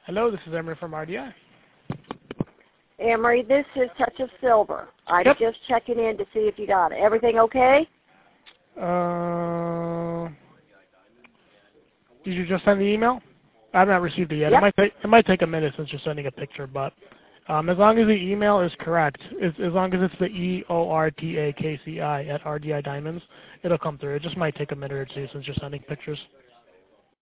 Hello, this is Emery from RDI. Emery, this is Touch of Silver. I'm Yep. just checking in to see if you got it. Everything okay? Did you just send the email? I have not received it yet. Yep. It might take a minute since you're sending a picture, but as long as the email is correct, as long as it's the EORTAKCI at RDI Diamonds, it'll come through. It just might take a minute or two since you're sending pictures.